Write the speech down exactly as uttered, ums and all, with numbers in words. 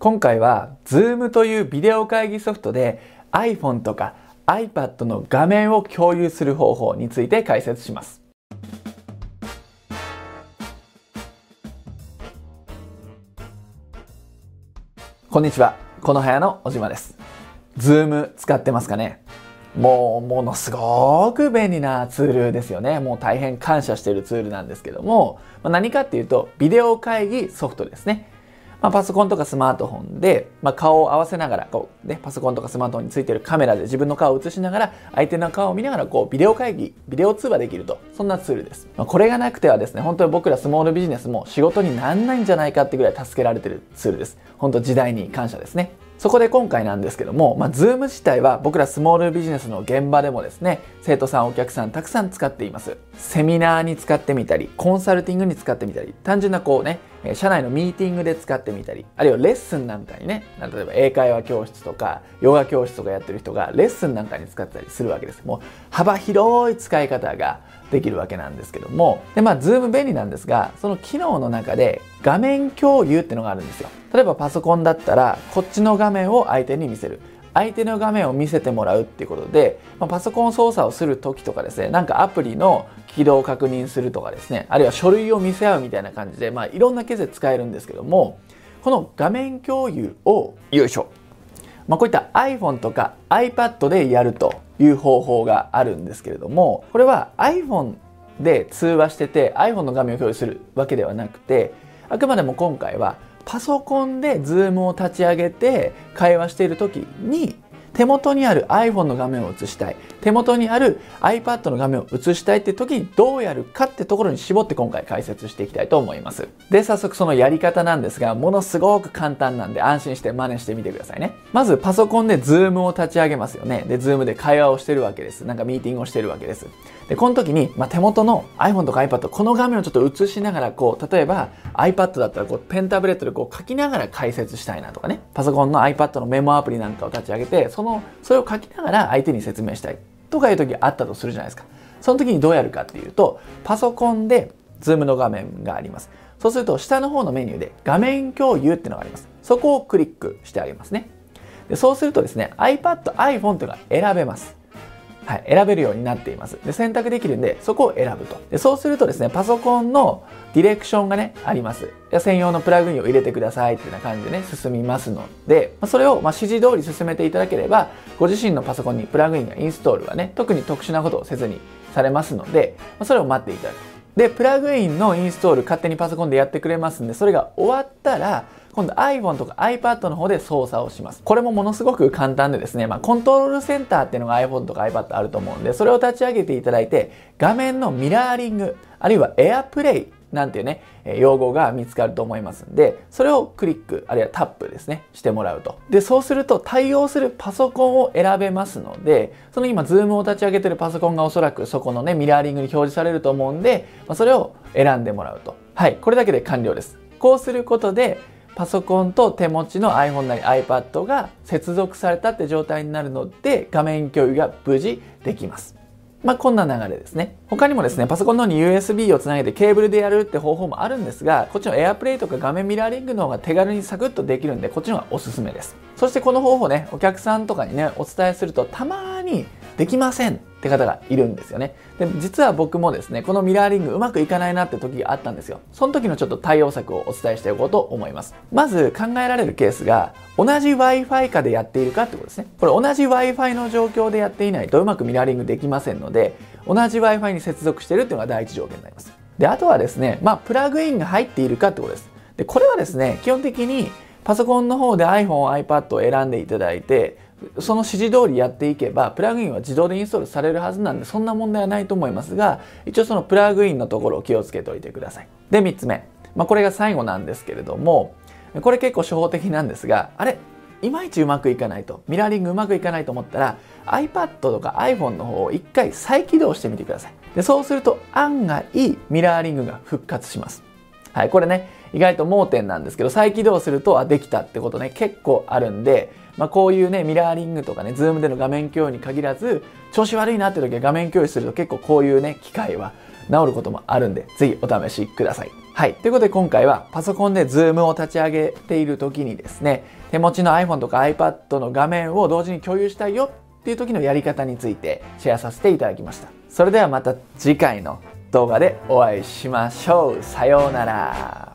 今回は Zoom というビデオ会議ソフトで iPhone とか iPad の画面を共有する方法について解説します。こんにちは、このはやの小島です。Zoom 使ってますかね？もうものすごく便利なツールですよね。もう大変感謝しているツールなんですけども、何かっていうとビデオ会議ソフトですね。まあ、パソコンとかスマートフォンで、まあ、顔を合わせながらこう、ね、パソコンとかスマートフォンについているカメラで自分の顔を映しながら相手の顔を見ながらこうビデオ会議、ビデオ通話できると、そんなツールです。まあ、これがなくてはですね、本当に僕らスモールビジネスも仕事になんないんじゃないかってぐらい助けられているツールです。本当時代に感謝ですね。そこで今回なんですけども、まあ、Zoom 自体は僕らスモールビジネスの現場でもですね、生徒さん、お客さんたくさん使っています。セミナーに使ってみたり、コンサルティングに使ってみたり、単純なこうね、社内のミーティングで使ってみたり、あるいはレッスンなんかにね、例えば英会話教室とかヨガ教室とかやってる人がレッスンなんかに使ったりするわけです。もう幅広い使い方ができるわけなんですけども、でまあ Zoom 便利なんですが、その機能の中で画面共有っていうのがあるんですよ。例えばパソコンだったらこっちの画面を相手に見せる、相手の画面を見せてもらうっていうことで、まあ、パソコン操作をする時とかですね、なんかアプリの起動を確認するとかですね、あるいは書類を見せ合うみたいな感じで、まあ、いろんなケースで使えるんですけども、この画面共有をよいしょ、まあ、こういった iPhone とか iPad でやるという方法があるんですけれども、これは iPhone で通話してて iPhone の画面を共有するわけではなくて、あくまでも今回はパソコンで Zoom を立ち上げて会話している時に手元にある iPhone の画面を映したい、手元にある iPad の画面を映したいって時にどうやるかってところに絞って今回解説していきたいと思います。で、早速そのやり方なんですが、ものすごく簡単なんで安心して真似してみてくださいね。まずパソコンで Zoom を立ち上げますよね。で、Zoom で会話をしてるわけです。なんかミーティングをしてるわけです。で、この時に、まあ、手元の iPhone とか iPad、この画面をちょっと映しながら、こう、例えば iPad だったらこうペンタブレットでこう書きながら解説したいなとかね、パソコンの iPad のメモアプリなんかを立ち上げて、その、それを書きながら相手に説明したいとかいう時があったとするじゃないですか。その時にどうやるかっていうと、パソコンで Zoom の画面があります。そうすると下の方のメニューで画面共有っていうのがあります。そこをクリックしてあげますね。で、そうするとですね、iPad、iPhone というのが選べます。はい、選べるようになっています。で、選択できるんで、そこを選ぶと。で、そうするとですね、パソコンのディレクションがね、あります。専用のプラグインを入れてくださいっていうような感じでね、進みますので、それをまあ指示通り進めていただければ、ご自身のパソコンにプラグインがインストールはね、特に特殊なことをせずにされますので、それを待っていただく。で、プラグインのインストール勝手にパソコンでやってくれますんで、それが終わったら、今度 iPhone とか iPad の方で操作をします。これもものすごく簡単でですね、まあ、コントロールセンターっていうのが iPhone とか iPad あると思うんで、それを立ち上げていただいて、画面のミラーリング、あるいは AirPlay なんていうね、用語が見つかると思いますんで、それをクリック、あるいはタップですね、してもらうと。で、そうすると対応するパソコンを選べますので、その今 Zoom を立ち上げてるパソコンがおそらくそこのね、ミラーリングに表示されると思うんで、まあ、それを選んでもらうと。はい、これだけで完了です。こうすることで、パソコンと手持ちの iPhone なり iPad が接続されたって状態になるので、画面共有が無事できます。まあこんな流れですね。他にもですね、パソコンの方に ユーエスビー をつなげてケーブルでやるって方法もあるんですが、こっちの AirPlay とか画面ミラーリングの方が手軽にサクッとできるんで、こっちの方がおすすめです。そしてこの方法ね、お客さんとかにね、お伝えするとたまにできませんって方がいるんですよね。で、実は僕もですね、このミラーリングうまくいかないなって時があったんですよ。その時のちょっと対応策をお伝えしておこうと思います。まず考えられるケースが、同じ Wi-Fi 下でやっているかってことですね。これ同じ Wi-Fi の状況でやっていないとうまくミラーリングできませんので、同じ Wi-Fi に接続しているっていうのが第一条件になります。で、あとはですね、まあ、プラグインが入っているかってことです。で、これはですね、基本的にパソコンの方で iPhone、iPad を選んでいただいて、その指示通りやっていけば、プラグインは自動でインストールされるはずなんで、そんな問題はないと思いますが、一応そのプラグインのところを気をつけておいてください。で、みっつめ。まあ、これが最後なんですけれども、これ結構初歩的なんですが、あれいまいちうまくいかないと、ミラーリングうまくいかないと思ったら、iPad とか iPhone の方を一回再起動してみてください。で、そうすると案外ミラーリングが復活します。はい、これね、意外と盲点なんですけど、再起動すると、あ、できたってことね、結構あるんで、まあ、こういうね、ミラーリングとかね、ズームでの画面共有に限らず、調子悪いなって時は画面共有すると結構こういうね、機械は治ることもあるんで、ぜひお試しください。 はい。ということで今回はパソコンで Zoom を立ち上げている時にですね、手持ちの iPhone とか iPad の画面を同時に共有したいよっていう時のやり方についてシェアさせていただきました。それではまた次回の動画でお会いしましょう。さようなら。